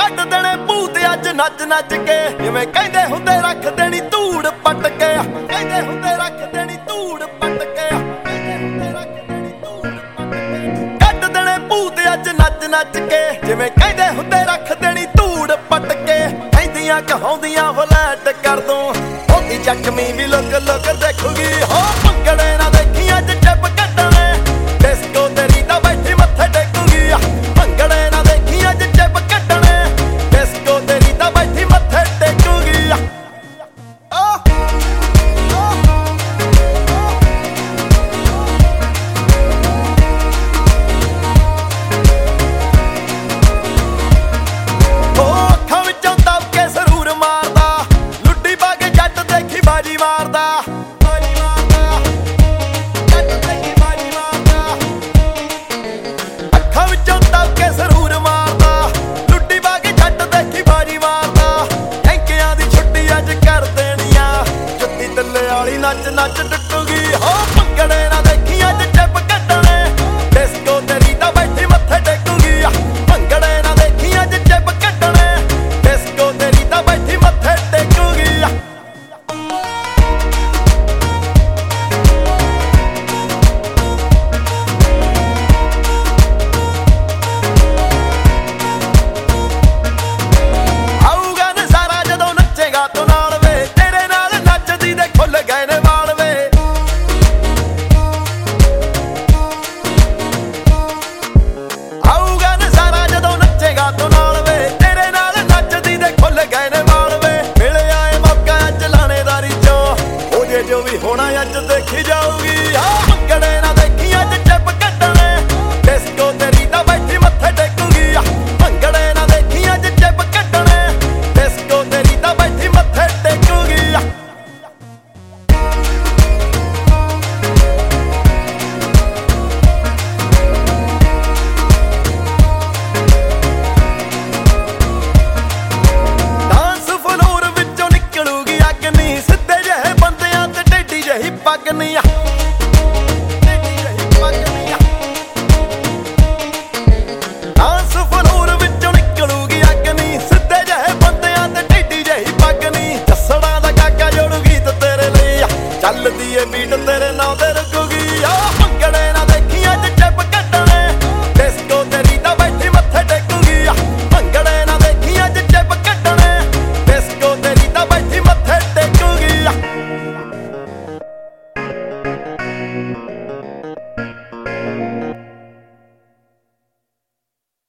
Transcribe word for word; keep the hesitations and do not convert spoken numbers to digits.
ਕੱਢ ਦੇਣੇ ਭੂਤ ਅੱਜ ਨੱਚ ਨੱਚ ਕੇ ਜਿਵੇਂ ਕਹਿੰਦੇ ਹੁੰਦੇ ਰੱਖ ਦੇਣੀ ਧੂੜ ਪੱਟ ਕੇ ਕਹਿੰਦੇ ਹੁੰਦੇ ਰੱਖ ਦੇਣੀ ਧੂੜ ਪੱਟ ਕੇ ਕਹਿੰਦੇ ਹੁੰਦੇ ਰੱਖ ਦੇਣੀ ਧੂੜ ਪੱਟ ਕੇ ਕੱਢ ਦੇਣੇ ਭੂਤ ਅੱਜ ਨੱਚ ਨੱਚ ਕੇ ਜਿਵੇਂ ਕਹਿੰਦੇ ਹੁੰਦੇ ਰੱਖ ਦੇਣੀ ਧੂੜ ਪੱਟ ਕੇ ਕਹਿੰਦੀਆਂ ਕਹਾਉਂਦੀਆਂ ਫਲੈਟ ਕਰ ਦੂੰ ਉਹਦੀ ਜ਼ਖਮੀ ਵੀ ਲੁਕ ਲੁਕ ਦੇਖੂਗੀ ਹੋ ਭੰਗੜੇ ਨਾ